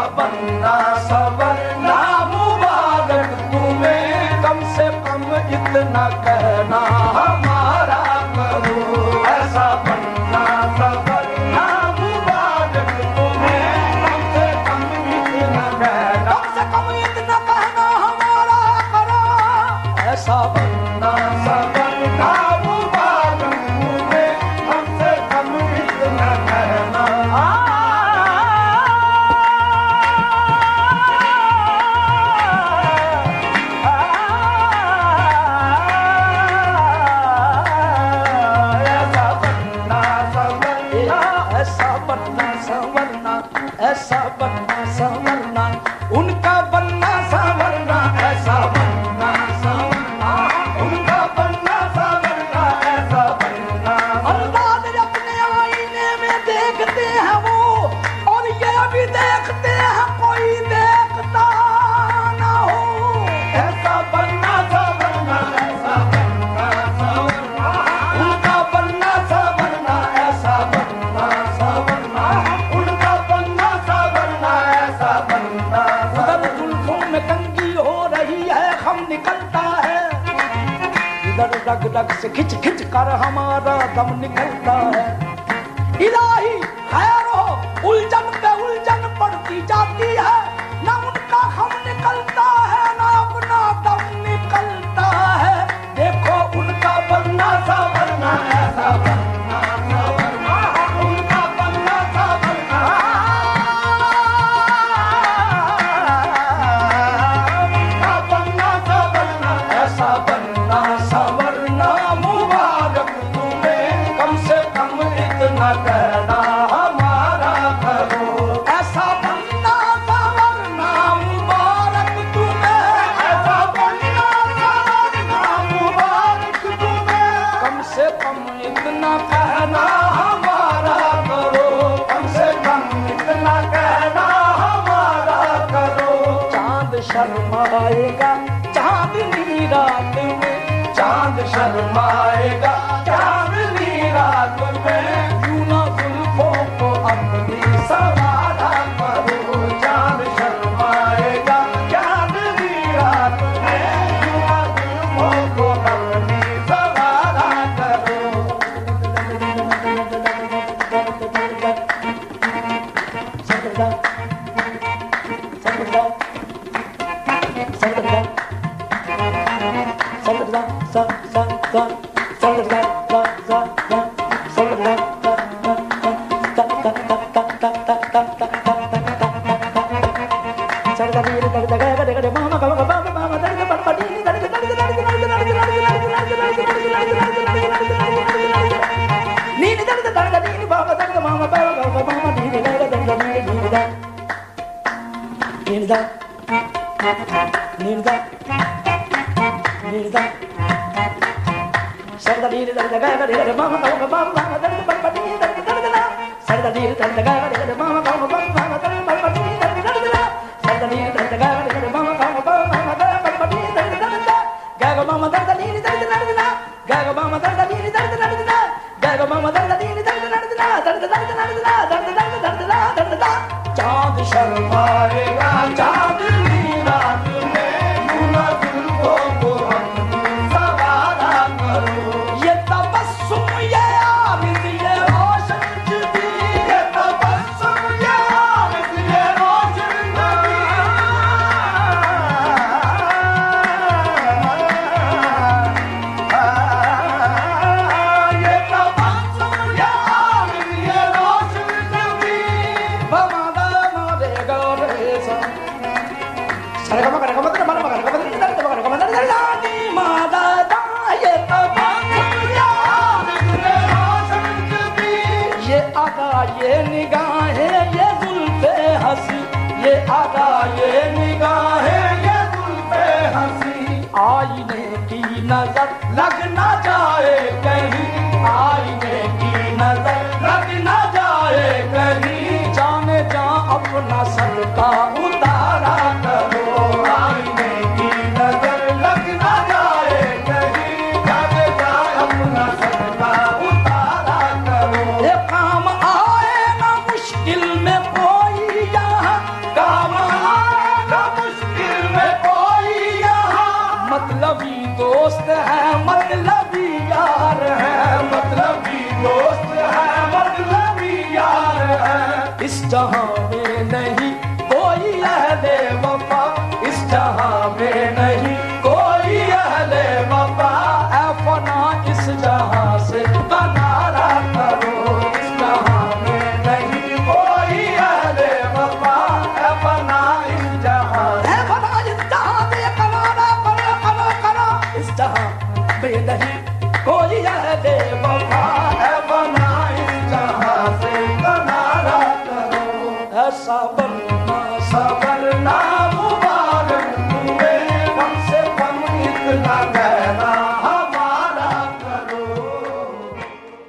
बनना सवरना मुबारक तुम्हें, कम से कम इतना कहना हमारा करो। ऐसा बनना सवरना मुबारक तुम्हें, कम से कम इतना कहना, कम से कम इतना कहना हमारा करो। ऐसा बनना सवरना मुबारक तुम्हें, कम से कम इतना कहना। ऐसा बनना संवरना, उनका बनना संवरना, ऐसा बनना संवरना, उनका बनना संवरना, ऐसा बनना। अंदाज अपने आईने में देखते हैं वो, और ये भी देखते हैं कोई देखता ना हो। ऐसा बनना संवरना, ऐसा बनना संवरना, उनका बनना संवरना, ऐसा बनना संवरना, उनका बनना संवरना, ऐसा बनना। उधर जुल्फों में कंगी हो रही है, हम निकलता है, इधर रग रग से खिंच खिंच कर हमारा दम निकलता है। इलाही खैर हो, उलझन पे उलझन पड़ती जाती है, ना उनका हम निकलता है, ना अपना दम निकलता है। देखो उनका बनना संवरना, ऐसा बनना संवरना, उनका बनना संवरना, उनका बनना संवरना, ऐसा बनना संवरना मुबारक तुम्हें, कम से कम इतना कहना हमारा करो। ऐसा बनना संवरना मुबारक तुम्हें, ऐसा बनना संवरना मुबारक तुम्हें, कम से कम इतना कहना हमारा करो। कम से कम इतना कहना हमारा करो। चांद शर्माएगा चांदनी रात में, चांद शर्माएगा चांदनी रात में, यूं ना जुल्फों को अपनी सवारा करो। चांद शर्माएगा चांदनी रात में, यूं ना जुल्फों को अपनी सवारा करो। चांद शर्माएगा चांदनी रात में, यूं ना जुल्फों को अपनी सवारा करो। ये तबस्सुम ये आरिज़ ये रोशन जुबी, ये तबस्सुम ये आरिज़ ये रोशन जुबी, ये तबस्सुम ये आरिज़ ये रोशन जुबी, बमादा मारेगा रेसा। ये आदा ये निगाहें ये जुल्फे हंसी, ये आदा ये निगाहें ये जुल्फे हंसी, आईने की नजर लग ना जाए कहीं, आईने की नजर लग ना जाए कहीं, जाने जा अपना सदका उतारा करो। आईने की नजर लग ना जाए कहीं, जाने जा अपना सदका उतारा करो। ये काम आए ना मुश्किल में कोई यहाँ, काम मतलबी दोस्त है मतलबी यार है, मतलबी दोस्त है मतलबी यार है। इस जहां में नहीं कोई अहले वफा, इस जहां में नहीं कोई अहले वफा। ऐ फना इस जहां से किनारा करो, इस जहां में नहीं कोई अहले वफा। ऐ फना इस जहां, ऐ फना इस जहां से किनारा करो करो करो, इस जहां में नहीं कोई अहले वफा। ऐ फना इस जहां से किनारा करो। ऐसा बनना सवरना मुबारक हुए, कम से कम इतना कहना